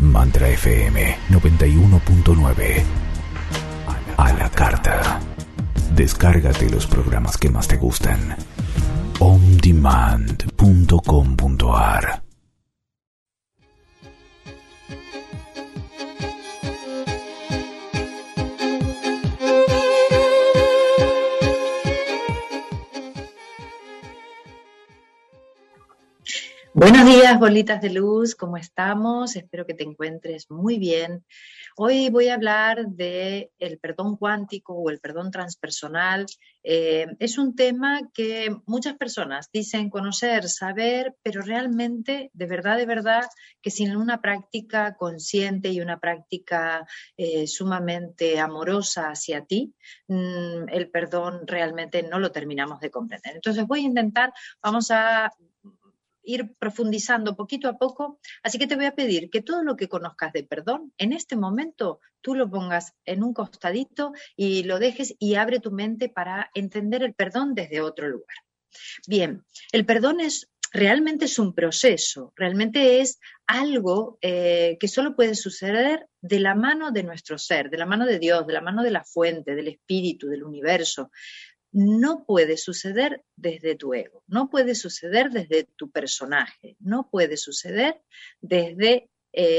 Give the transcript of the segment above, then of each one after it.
Mantra FM 91.9. A la carta. Descárgate los programas que más te gustan. ondemand.com.ar. Buenos días, bolitas de luz, ¿cómo estamos? Espero que te encuentres muy bien. Hoy voy a hablar de el perdón cuántico o el perdón transpersonal. Es un tema que muchas personas dicen conocer, saber, pero realmente, de verdad, que sin una práctica consciente y una práctica sumamente amorosa hacia ti, el perdón realmente no lo terminamos de comprender. Entonces voy a intentar, vamos a ir profundizando poquito a poco, así que te voy a pedir que todo lo que conozcas de perdón, en este momento tú lo pongas en un costadito y lo dejes y abre tu mente para entender el perdón desde otro lugar. Bien, el perdón realmente es un proceso, realmente es algo que solo puede suceder de la mano de nuestro ser, de la mano de Dios, de la mano de la fuente, del espíritu, del universo. No puede suceder desde tu ego, no puede suceder desde tu personaje, no puede suceder desde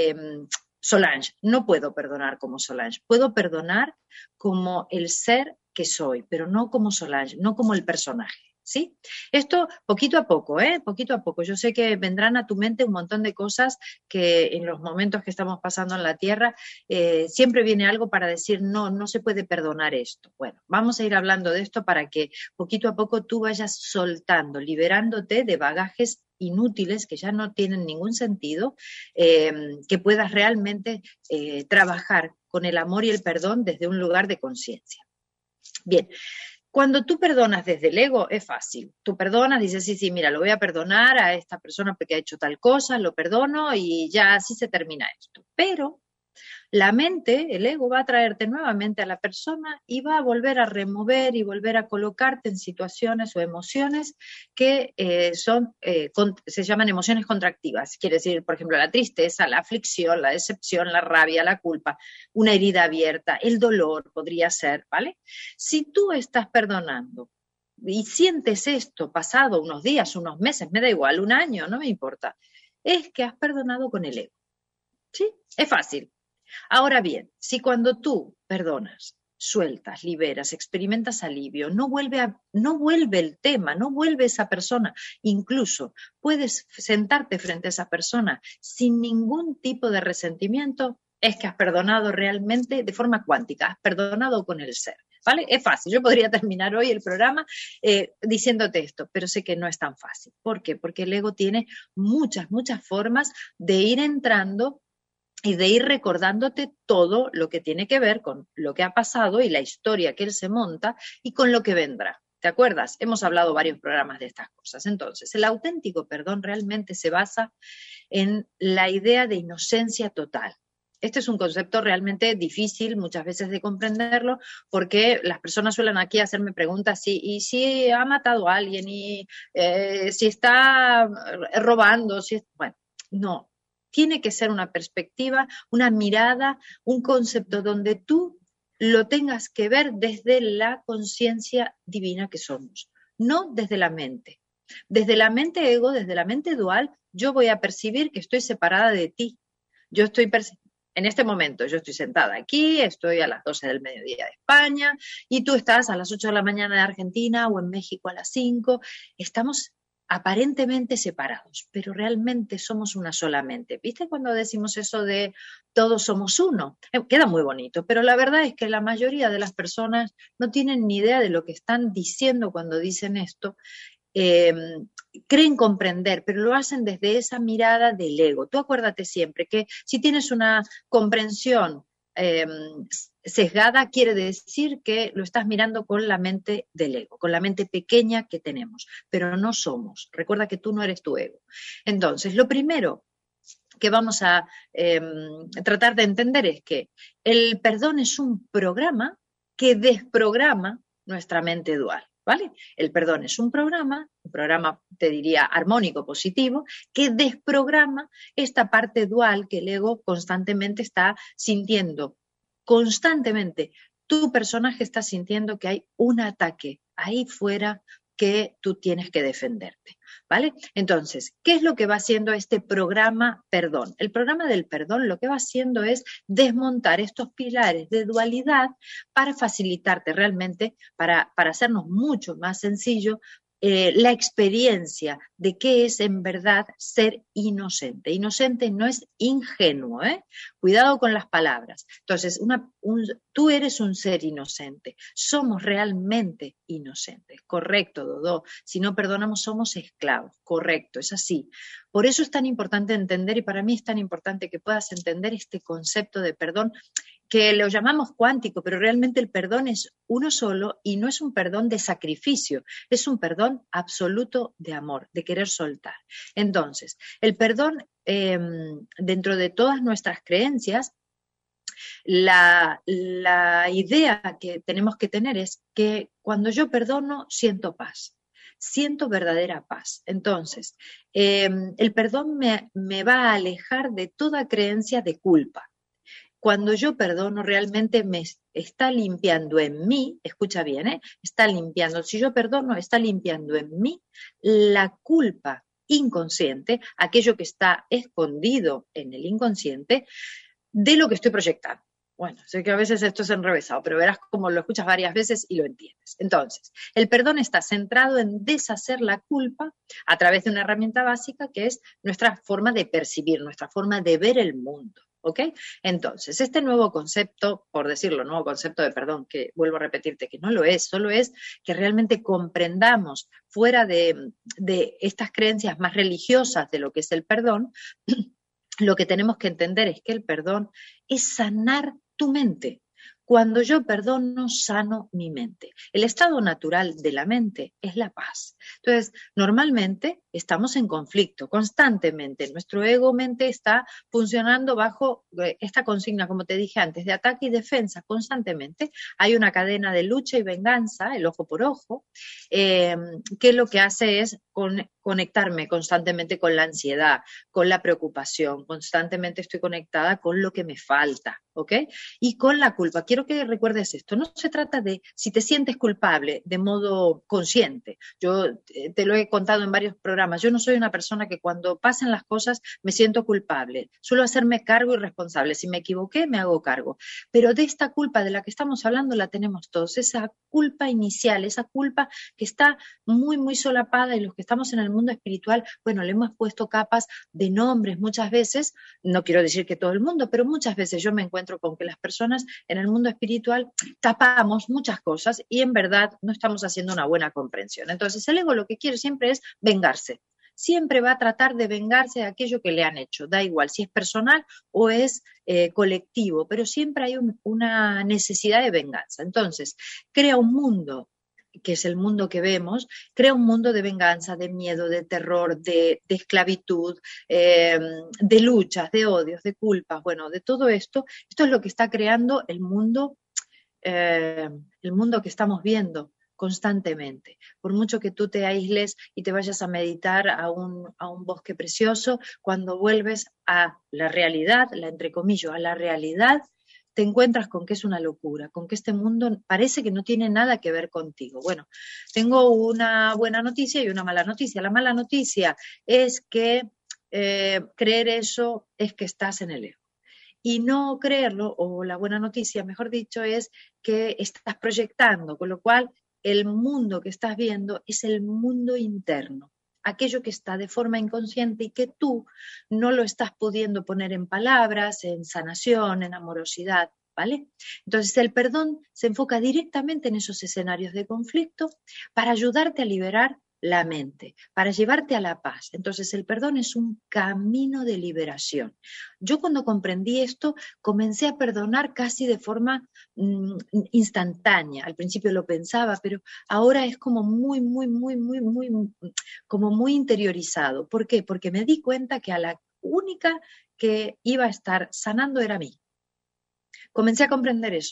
Solange. No puedo perdonar como Solange, puedo perdonar como el ser que soy, pero no como Solange, no como el personaje. ¿Sí? Esto poquito a poco, poquito a poco. Yo sé que vendrán a tu mente un montón de cosas que en los momentos que estamos pasando en la Tierra siempre viene algo para decir no se puede perdonar esto. Bueno, vamos a ir hablando de esto para que poquito a poco tú vayas soltando, liberándote de bagajes inútiles que ya no tienen ningún sentido, que puedas realmente trabajar con el amor y el perdón desde un lugar de conciencia. Bien. Cuando tú perdonas desde el ego es fácil. Tú perdonas, dices, sí, mira, lo voy a perdonar a esta persona porque ha hecho tal cosa, lo perdono y ya así se termina esto. Pero la mente, el ego, va a traerte nuevamente a la persona y va a volver a remover y volver a colocarte en situaciones o emociones que se llaman emociones contractivas. Quiere decir, por ejemplo, la tristeza, la aflicción, la decepción, la rabia, la culpa, una herida abierta, el dolor podría ser, ¿vale? Si tú estás perdonando y sientes esto pasado unos días, unos meses, me da igual, un año, no me importa, es que has perdonado con el ego. ¿Sí? Es fácil. Ahora bien, si cuando tú perdonas, sueltas, liberas, experimentas alivio, no vuelve el tema, no vuelve esa persona, incluso puedes sentarte frente a esa persona sin ningún tipo de resentimiento, es que has perdonado realmente de forma cuántica, has perdonado con el ser, ¿vale? Es fácil, yo podría terminar hoy el programa diciéndote esto, pero sé que no es tan fácil. ¿Por qué? Porque el ego tiene muchas formas de ir entrando y de ir recordándote todo lo que tiene que ver con lo que ha pasado y la historia que él se monta y con lo que vendrá. ¿Te acuerdas? Hemos hablado varios programas de estas cosas. Entonces, el auténtico perdón realmente se basa en la idea de inocencia total. Este es un concepto realmente difícil muchas veces de comprenderlo porque las personas suelen aquí hacerme preguntas y si ha matado a alguien y si está robando, bueno, no. Tiene que ser una perspectiva, una mirada, un concepto donde tú lo tengas que ver desde la conciencia divina que somos, no desde la mente. Desde la mente ego, desde la mente dual, yo voy a percibir que estoy separada de ti. En este momento yo estoy sentada aquí, estoy a las 12 del mediodía de España y tú estás a las 8 de la mañana de Argentina o en México a las 5. Estamos aparentemente separados, pero realmente somos una sola mente. ¿Viste cuando decimos eso de todos somos uno? Queda muy bonito, pero la verdad es que la mayoría de las personas no tienen ni idea de lo que están diciendo cuando dicen esto. Creen comprender, pero lo hacen desde esa mirada del ego. Tú acuérdate siempre que si tienes una comprensión sesgada, quiere decir que lo estás mirando con la mente del ego, con la mente pequeña que tenemos, pero no somos. Recuerda que tú no eres tu ego. Entonces, lo primero que vamos a tratar de entender es que el perdón es un programa que desprograma nuestra mente dual. ¿vale? El perdón es un programa te diría armónico, positivo, que desprograma esta parte dual que el ego constantemente está sintiendo. Constantemente tu personaje está sintiendo que hay un ataque ahí fuera que tú tienes que defenderte, ¿vale? Entonces, ¿qué es lo que va haciendo este programa perdón? El programa del perdón lo que va haciendo es desmontar estos pilares de dualidad para facilitarte realmente, para hacernos mucho más sencillo la experiencia de qué es en verdad ser inocente. Inocente no es ingenuo, ¿eh? Cuidado con las palabras. Entonces, tú eres un ser inocente. Somos realmente inocentes. Correcto, Dodó. Si no perdonamos, somos esclavos. Correcto, es así. Por eso es tan importante entender, y para mí es tan importante que puedas entender este concepto de perdón, que lo llamamos cuántico, pero realmente el perdón es uno solo y no es un perdón de sacrificio, es un perdón absoluto de amor, de querer soltar. Entonces, el perdón, dentro de todas nuestras creencias, la idea que tenemos que tener es que cuando yo perdono, siento paz. Siento verdadera paz. Entonces, el perdón me va a alejar de toda creencia de culpa. Cuando yo perdono, realmente me está limpiando en mí, escucha bien, está limpiando, si yo perdono, está limpiando en mí la culpa inconsciente, aquello que está escondido en el inconsciente, de lo que estoy proyectando. Bueno, sé que a veces esto es enrevesado, pero verás cómo lo escuchas varias veces y lo entiendes. Entonces, el perdón está centrado en deshacer la culpa a través de una herramienta básica que es nuestra forma de percibir, nuestra forma de ver el mundo. ¿Ok? Entonces, este nuevo concepto, por decirlo, nuevo concepto de perdón, que vuelvo a repetirte que no lo es, solo es que realmente comprendamos fuera de estas creencias más religiosas de lo que es el perdón, lo que tenemos que entender es que el perdón es sanar tu mente. Cuando yo perdono, sano mi mente. El estado natural de la mente es la paz. Entonces, normalmente estamos en conflicto constantemente. Nuestro ego-mente está funcionando bajo esta consigna, como te dije antes, de ataque y defensa constantemente. Hay una cadena de lucha y venganza, el ojo por ojo, que lo que hace es conectarme constantemente con la ansiedad, con la preocupación. Constantemente estoy conectada con lo que me falta, ¿ok? Y con la culpa. Quiero que recuerdes esto. No se trata de si te sientes culpable de modo consciente. Yo te lo he contado en varios programas. Yo no soy una persona que cuando pasan las cosas me siento culpable. Suelo hacerme cargo y responsable. Si me equivoqué, me hago cargo. Pero de esta culpa de la que estamos hablando la tenemos todos. Esa culpa inicial, esa culpa que está muy, muy solapada, y los que estamos en el mundo espiritual, bueno, le hemos puesto capas de nombres muchas veces. No quiero decir que todo el mundo, pero muchas veces yo me encuentro con que las personas en el mundo espiritual tapamos muchas cosas y en verdad no estamos haciendo una buena comprensión. Entonces el ego lo que quiere siempre es vengarse. Siempre va a tratar de vengarse de aquello que le han hecho. Da igual si es personal o es colectivo, pero siempre hay una necesidad de venganza. Entonces, crea un mundo que es el mundo que vemos, crea un mundo de venganza, de miedo, de terror, de esclavitud, de luchas, de odios, de culpas, bueno, de todo esto. Esto es lo que está creando el mundo que estamos viendo constantemente. Por mucho que tú te aísles y te vayas a meditar a un bosque precioso, cuando vuelves a la realidad, entre comillas, a la realidad, te encuentras con que es una locura, con que este mundo parece que no tiene nada que ver contigo. Bueno, tengo una buena noticia y una mala noticia. La mala noticia es que creer eso es que estás en el ego. Y no creerlo, o la buena noticia, mejor dicho, es que estás proyectando, con lo cual el mundo que estás viendo es el mundo interno, aquello que está de forma inconsciente y que tú no lo estás pudiendo poner en palabras, en sanación, en amorosidad, ¿vale? Entonces el perdón se enfoca directamente en esos escenarios de conflicto para ayudarte a liberar la mente, para llevarte a la paz. Entonces el perdón es un camino de liberación. Yo cuando comprendí esto comencé a perdonar casi de forma instantánea. Al principio lo pensaba, pero ahora es como muy interiorizado. ¿Por qué? Porque me di cuenta que a la única que iba a estar sanando era a mí. Comencé a comprender eso.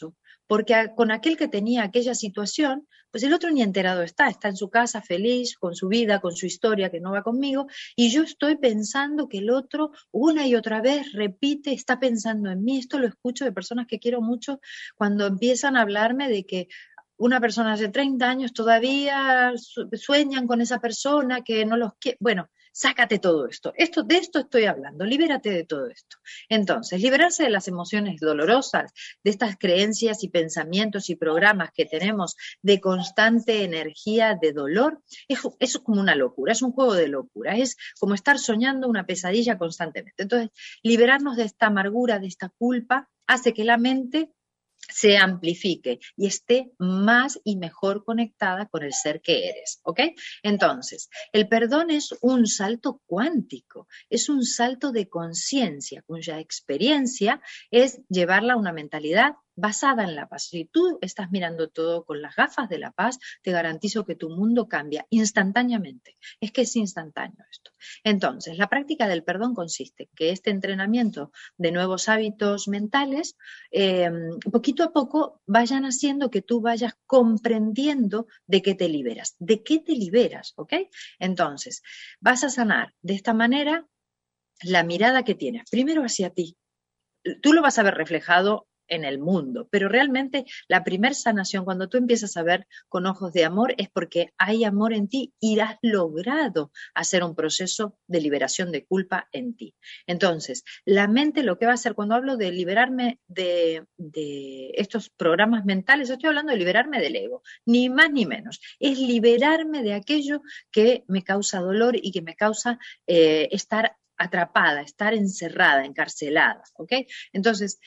porque con aquel que tenía aquella situación, pues el otro ni enterado está en su casa feliz, con su vida, con su historia que no va conmigo, y yo estoy pensando que el otro una y otra vez repite, está pensando en mí. Esto lo escucho de personas que quiero mucho cuando empiezan a hablarme de que una persona hace 30 años todavía sueñan con esa persona que no los quiere. Bueno, sácate todo esto. De esto estoy hablando, libérate de todo esto. Entonces, liberarse de las emociones dolorosas, de estas creencias y pensamientos y programas que tenemos de constante energía de dolor, es como una locura, es un juego de locura, es como estar soñando una pesadilla constantemente. Entonces, liberarnos de esta amargura, de esta culpa, hace que la mente se amplifique y esté más y mejor conectada con el ser que eres, ¿ok? Entonces, el perdón es un salto cuántico, es un salto de conciencia, cuya experiencia es llevarla a una mentalidad basada en la paz. Si tú estás mirando todo con las gafas de la paz, te garantizo que tu mundo cambia instantáneamente. Es que es instantáneo esto. Entonces, la práctica del perdón consiste en que este entrenamiento de nuevos hábitos mentales, poquito a poco vayan haciendo que tú vayas comprendiendo de qué te liberas, ¿ok? Entonces, vas a sanar de esta manera la mirada que tienes, primero hacia ti. Tú lo vas a ver reflejado en el mundo, pero realmente la primer sanación, cuando tú empiezas a ver con ojos de amor, es porque hay amor en ti y has logrado hacer un proceso de liberación de culpa en ti. Entonces, la mente lo que va a hacer cuando hablo de liberarme de estos programas mentales, estoy hablando de liberarme del ego, ni más ni menos, es liberarme de aquello que me causa dolor y que me causa estar atrapada, estar encerrada, encarcelada, ¿ok? Entonces,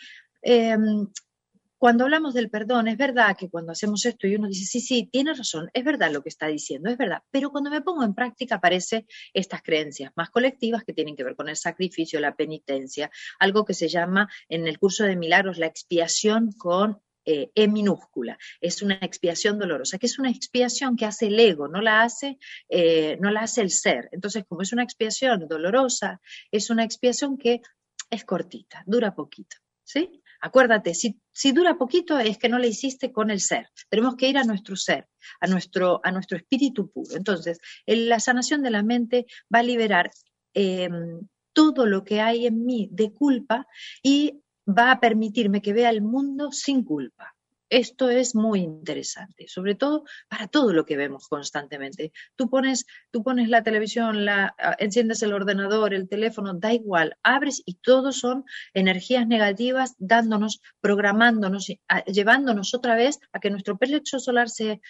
cuando hablamos del perdón, es verdad que cuando hacemos esto y uno dice, sí, tiene razón, es verdad lo que está diciendo, es verdad, pero cuando me pongo en práctica aparecen estas creencias más colectivas que tienen que ver con el sacrificio, la penitencia, algo que se llama en el curso de milagros la expiación con E minúscula, es una expiación dolorosa, que es una expiación que hace el ego, no la hace el ser. Entonces, como es una expiación dolorosa, es una expiación que es cortita, dura poquito, ¿sí? Acuérdate, si dura poquito es que no la hiciste con el ser. Tenemos que ir a nuestro ser, a nuestro espíritu puro. Entonces, la sanación de la mente va a liberar todo lo que hay en mí de culpa y va a permitirme que vea el mundo sin culpa. Esto es muy interesante, sobre todo para todo lo que vemos constantemente. Tú pones la televisión, enciendes el ordenador, el teléfono, da igual, abres y todo son energías negativas dándonos, programándonos, llevándonos otra vez a que nuestro plexo solar se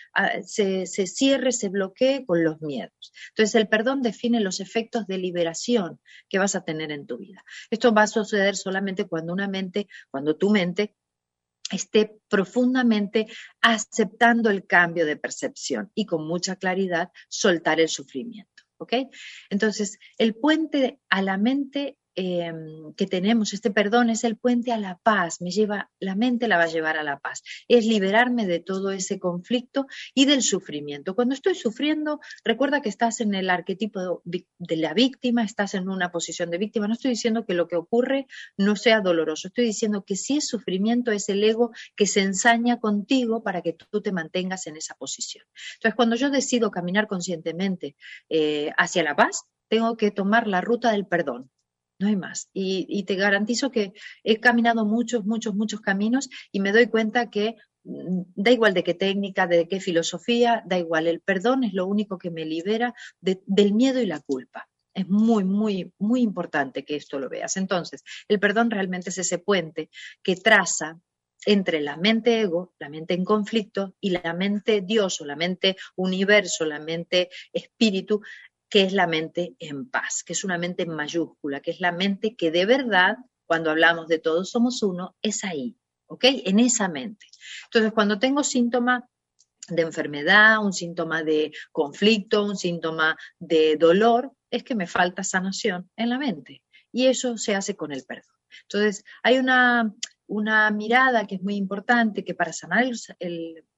cierre, se bloquee con los miedos. Entonces el perdón define los efectos de liberación que vas a tener en tu vida. Esto va a suceder solamente cuando tu mente esté profundamente aceptando el cambio de percepción y con mucha claridad soltar el sufrimiento, ¿ok? Entonces, el puente a la mente que tenemos, este perdón es el puente a la paz, la mente la va a llevar a la paz, es liberarme de todo ese conflicto y del sufrimiento. Cuando estoy sufriendo, recuerda que estás en el arquetipo de la víctima, estás en una posición de víctima. No estoy diciendo que lo que ocurre no sea doloroso, estoy diciendo que si es sufrimiento es el ego que se ensaña contigo para que tú te mantengas en esa posición. Entonces, cuando yo decido caminar conscientemente hacia la paz, tengo que tomar la ruta del perdón. No hay más. Y te garantizo que he caminado muchos caminos y me doy cuenta que da igual de qué técnica, de qué filosofía, da igual. El perdón es lo único que me libera del miedo y la culpa. Es muy, muy, muy importante que esto lo veas. Entonces, el perdón realmente es ese puente que traza entre la mente ego, la mente en conflicto, y la mente Dios o la mente universo, la mente espíritu, que es la mente en paz, que es una mente en mayúscula, que es la mente que de verdad, cuando hablamos de todos somos uno, es ahí, ¿ok? En esa mente. Entonces, cuando tengo síntoma de enfermedad, un síntoma de conflicto, un síntoma de dolor, es que me falta sanación en la mente. Y eso se hace con el perdón. Entonces, hay una mirada que es muy importante, que para sanar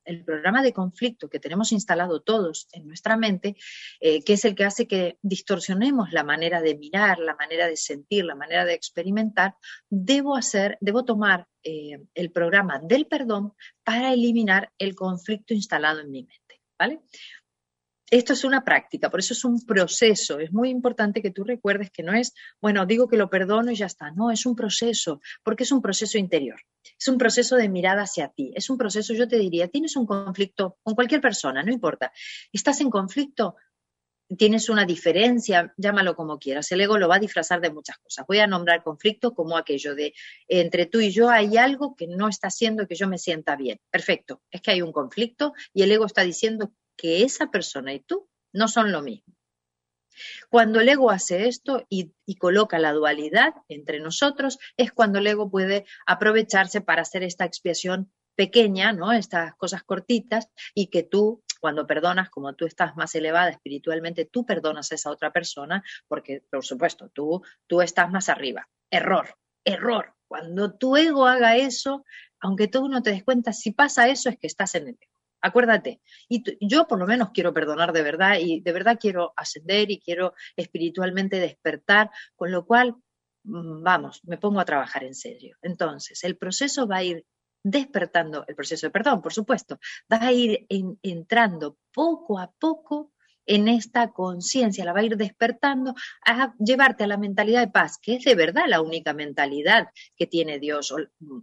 el programa de conflicto que tenemos instalado todos en nuestra mente, que es el que hace que distorsionemos la manera de mirar, la manera de sentir, la manera de experimentar, debo tomar el programa del perdón para eliminar el conflicto instalado en mi mente, ¿vale? Esto es una práctica, por eso es un proceso. Es muy importante que tú recuerdes que no es, bueno, digo que lo perdono y ya está. No, es un proceso, porque es un proceso interior. Es un proceso de mirada hacia ti. Es un proceso, yo te diría, tienes un conflicto con cualquier persona, no importa. Estás en conflicto, tienes una diferencia, llámalo como quieras. El ego lo va a disfrazar de muchas cosas. Voy a nombrar conflicto como aquello de entre tú y yo hay algo que no está haciendo que yo me sienta bien. Perfecto, es que hay un conflicto y el ego está diciendo que esa persona y tú no son lo mismo. Cuando el ego hace esto y coloca la dualidad entre nosotros, es cuando el ego puede aprovecharse para hacer esta expiación pequeña, ¿no? Estas cosas cortitas, y que tú, cuando perdonas, como tú estás más elevada espiritualmente, tú perdonas a esa otra persona, porque, por supuesto, tú estás más arriba. Error, error. Cuando tu ego haga eso, aunque tú no te des cuenta, si pasa eso es que estás en el ego. Acuérdate, yo por lo menos quiero perdonar de verdad y de verdad quiero ascender y quiero espiritualmente despertar, con lo cual, vamos, me pongo a trabajar en serio. Entonces, el proceso va a ir despertando, el proceso de perdón, por supuesto, va a ir entrando poco a poco en esta conciencia, la va a ir despertando a llevarte a la mentalidad de paz, que es de verdad la única mentalidad que tiene Dios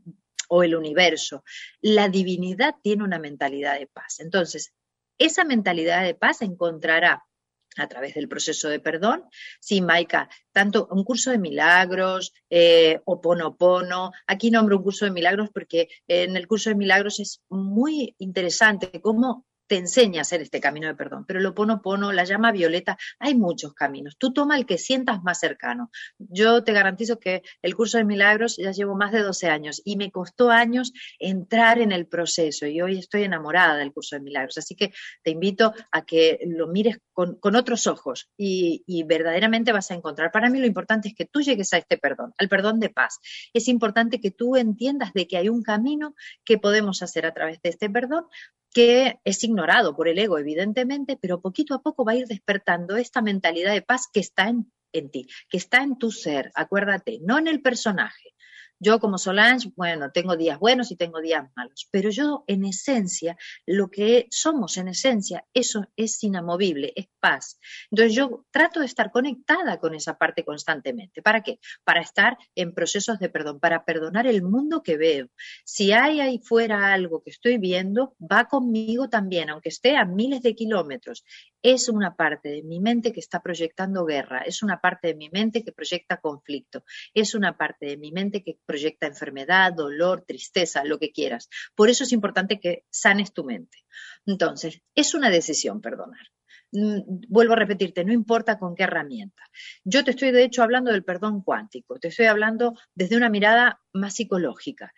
o el universo. La divinidad tiene una mentalidad de paz. Entonces, esa mentalidad de paz se encontrará a través del proceso de perdón. Sí, Maika, tanto un curso de milagros, Ho'oponopono, aquí nombro un curso de milagros porque en el curso de milagros es muy interesante cómo te enseña a hacer este camino de perdón, pero el Ho'oponopono, la llama violeta, hay muchos caminos. Tú toma el que sientas más cercano. Yo te garantizo que el curso de milagros ya llevo más de 12 años y me costó años entrar en el proceso y hoy estoy enamorada del curso de milagros. Así que te invito a que lo mires con otros ojos y verdaderamente vas a encontrar. Para mí lo importante es que tú llegues a este perdón, al perdón de paz. Es importante que tú entiendas de que hay un camino que podemos hacer a través de este perdón, que es ignorado por el ego, evidentemente, pero poquito a poco va a ir despertando esta mentalidad de paz que está en ti, que está en tu ser, acuérdate, no en el personaje. Yo como Solange, bueno, tengo días buenos y tengo días malos, pero yo en esencia, lo que somos en esencia, eso es inamovible, es paz. Entonces yo trato de estar conectada con esa parte constantemente. ¿Para qué? Para estar en procesos de perdón, para perdonar el mundo que veo. Si hay ahí fuera algo que estoy viendo, va conmigo también, aunque esté a miles de kilómetros. Es una parte de mi mente que está proyectando guerra, es una parte de mi mente que proyecta conflicto, es una parte de mi mente que proyecta enfermedad, dolor, tristeza, lo que quieras. Por eso es importante que sanes tu mente. Entonces, es una decisión perdonar. Vuelvo a repetirte, no importa con qué herramienta. Yo te estoy de hecho hablando del perdón cuántico, te estoy hablando desde una mirada más psicológica.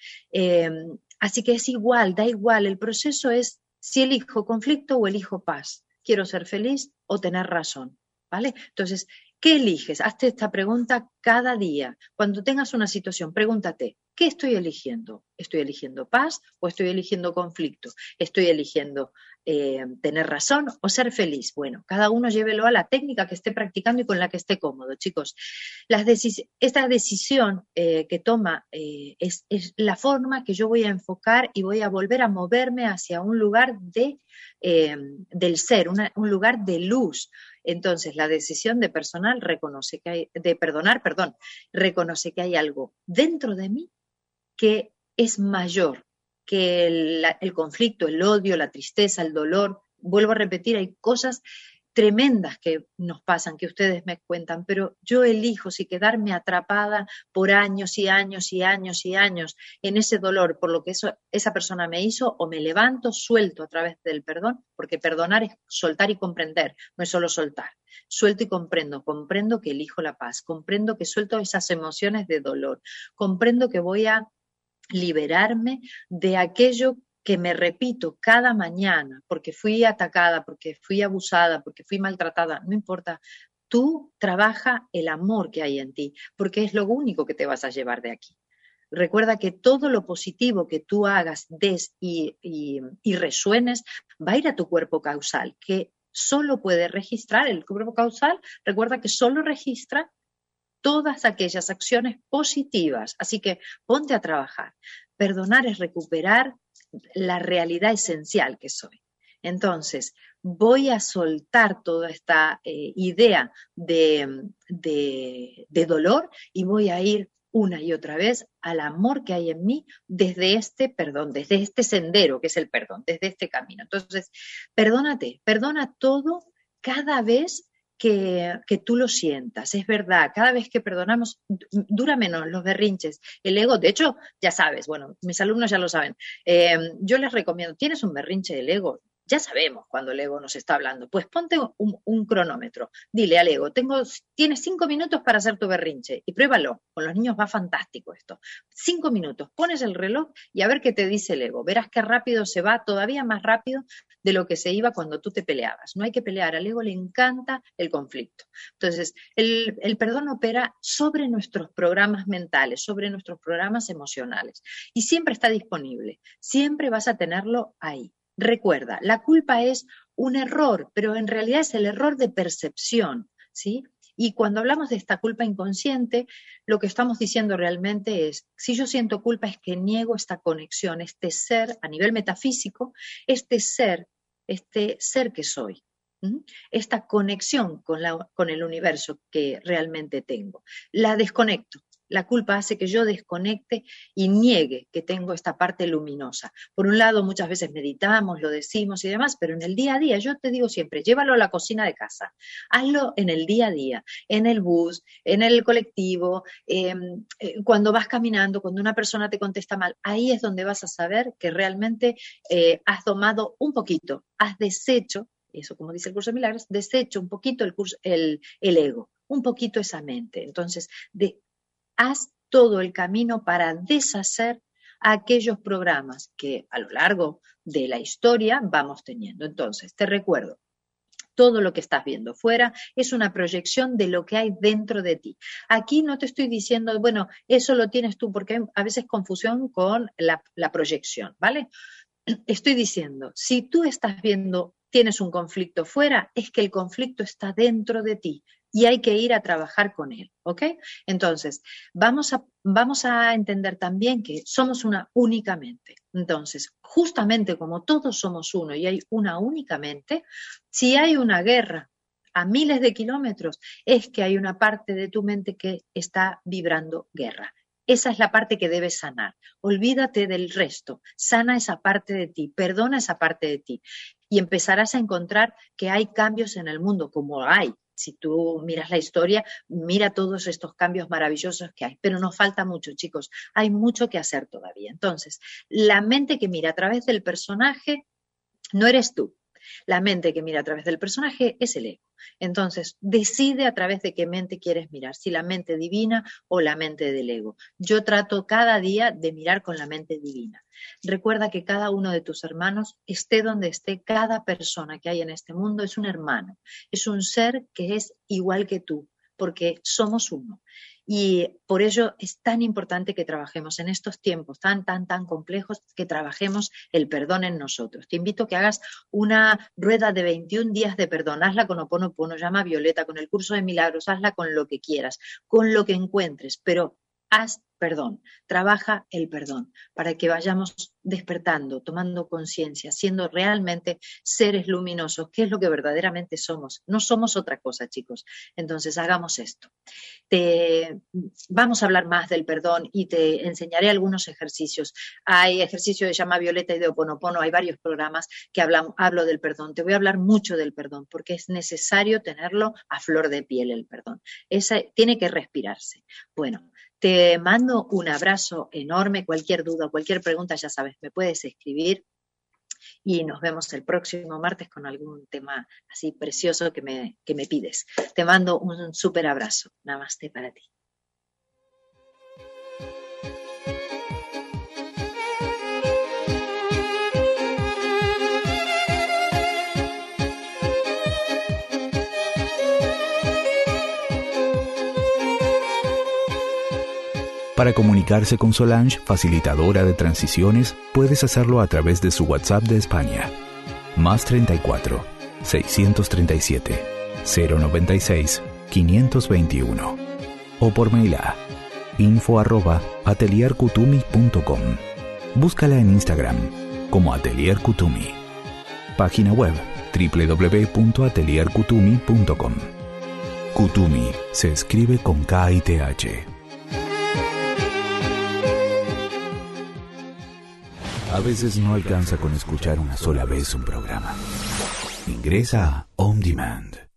Así que es igual, da igual, el proceso es si elijo conflicto o elijo paz. Quiero ser feliz o tener razón, ¿vale? Entonces, ¿qué eliges? Hazte esta pregunta cada día. Cuando tengas una situación, pregúntate, ¿qué estoy eligiendo? ¿Estoy eligiendo paz o estoy eligiendo conflicto? ¿Estoy eligiendo tener razón o ser feliz? Bueno, cada uno llévelo a la técnica que esté practicando y con la que esté cómodo, chicos. Esta decisión que toma es la forma que yo voy a enfocar y voy a volver a moverme hacia un lugar del ser, un lugar de luz. Entonces, la decisión de perdonar reconoce que hay algo dentro de mí que es mayor que el conflicto, el odio, la tristeza, el dolor. Vuelvo a repetir, hay cosas tremendas que nos pasan, que ustedes me cuentan, pero yo elijo si quedarme atrapada por años y años y años y años en ese dolor por lo que esa persona me hizo, o me levanto, suelto a través del perdón, porque perdonar es soltar y comprender, no es solo soltar. Suelto y comprendo que elijo la paz, comprendo que suelto esas emociones de dolor, comprendo que voy a liberarme de aquello que me repito cada mañana, porque fui atacada, porque fui abusada, porque fui maltratada, no importa. Tú trabaja el amor que hay en ti, porque es lo único que te vas a llevar de aquí. Recuerda que todo lo positivo que tú hagas, des y resuenes va a ir a tu cuerpo causal, que solo puede registrar, el cuerpo causal, recuerda que solo registra todas aquellas acciones positivas. Así que ponte a trabajar. Perdonar es recuperar la realidad esencial que soy. Entonces, voy a soltar toda esta idea de dolor y voy a ir una y otra vez al amor que hay en mí desde este perdón, desde este sendero que es el perdón, desde este camino. Entonces, perdónate, perdona todo cada vez que tú lo sientas. Es verdad, cada vez que perdonamos, dura menos los berrinches. El ego, de hecho, ya sabes, bueno, mis alumnos ya lo saben, yo les recomiendo, ¿tienes un berrinche del ego? Ya sabemos cuando el ego nos está hablando. Pues ponte un cronómetro. Dile al ego, tienes 5 minutos para hacer tu berrinche y pruébalo. Con los niños va fantástico esto. 5 minutos, pones el reloj y a ver qué te dice el ego. Verás qué rápido se va, todavía más rápido de lo que se iba cuando tú te peleabas. No hay que pelear, al ego le encanta el conflicto. Entonces, el perdón opera sobre nuestros programas mentales, sobre nuestros programas emocionales y siempre está disponible. Siempre vas a tenerlo ahí. Recuerda, la culpa es un error, pero en realidad es el error de percepción, ¿sí? Y cuando hablamos de esta culpa inconsciente, lo que estamos diciendo realmente es, si yo siento culpa es que niego esta conexión, este ser a nivel metafísico, este ser que soy, esta conexión con el universo que realmente tengo. La desconecto. La culpa hace que yo desconecte y niegue que tengo esta parte luminosa. Por un lado, muchas veces meditamos, lo decimos y demás, pero en el día a día, yo te digo siempre, llévalo a la cocina de casa. Hazlo en el día a día, en el bus, en el colectivo, cuando vas caminando, cuando una persona te contesta mal. Ahí es donde vas a saber que realmente has domado un poquito, has deshecho, eso como dice el Curso de Milagros, desecho un poquito el ego, un poquito esa mente. Entonces, haz todo el camino para deshacer aquellos programas que a lo largo de la historia vamos teniendo. Entonces, te recuerdo, todo lo que estás viendo fuera es una proyección de lo que hay dentro de ti. Aquí no te estoy diciendo, bueno, eso lo tienes tú, porque hay a veces confusión con la proyección, ¿vale? Estoy diciendo, si tú estás viendo, tienes un conflicto fuera, es que el conflicto está dentro de ti. Y hay que ir a trabajar con él, ¿ok? Entonces, vamos a entender también que somos una única mente. Entonces, justamente como todos somos uno y hay una única mente, si hay una guerra a miles de kilómetros, es que hay una parte de tu mente que está vibrando guerra. Esa es la parte que debes sanar. Olvídate del resto. Sana esa parte de ti, perdona esa parte de ti. Y empezarás a encontrar que hay cambios en el mundo, como hay. Si tú miras la historia, mira todos estos cambios maravillosos que hay. Pero nos falta mucho, chicos. Hay mucho que hacer todavía. Entonces, la mente que mira a través del personaje no eres tú. La mente que mira a través del personaje es el ego. Entonces, decide a través de qué mente quieres mirar, si la mente divina o la mente del ego. Yo trato cada día de mirar con la mente divina. Recuerda que cada uno de tus hermanos, esté donde esté, cada persona que hay en este mundo es un hermano, es un ser que es igual que tú, porque somos uno. Y por ello es tan importante que trabajemos en estos tiempos tan complejos, que trabajemos el perdón en nosotros. Te invito a que hagas una rueda de 21 días de perdón. Hazla con Ho'oponopono, llama a Violeta, con el Curso de Milagros, hazla con lo que quieras, con lo que encuentres, pero haz perdón, trabaja el perdón para que vayamos despertando, tomando conciencia, siendo realmente seres luminosos, que es lo que verdaderamente somos. No somos otra cosa, chicos. Entonces, hagamos esto. Vamos a hablar más del perdón y te enseñaré algunos ejercicios. Hay ejercicios de llama Violeta y de Ho'oponopono, hay varios programas que hablo del perdón. Te voy a hablar mucho del perdón porque es necesario tenerlo a flor de piel el perdón. Tiene que respirarse. Bueno, te mando un abrazo enorme. Cualquier duda, cualquier pregunta, ya sabes, me puedes escribir y nos vemos el próximo martes con algún tema así precioso que me pides. Te mando un súper abrazo. Namaste para ti. Para comunicarse con Solange, facilitadora de transiciones, puedes hacerlo a través de su WhatsApp de España. Más 34 637 096 521. O por mail a info@atelierkutumi.com. Búscala en Instagram como Atelier Kutumi. Página web www.atelierkutumi.com. Kutumi se escribe con K y TH. A veces no alcanza con escuchar una sola vez un programa. Ingresa a On Demand.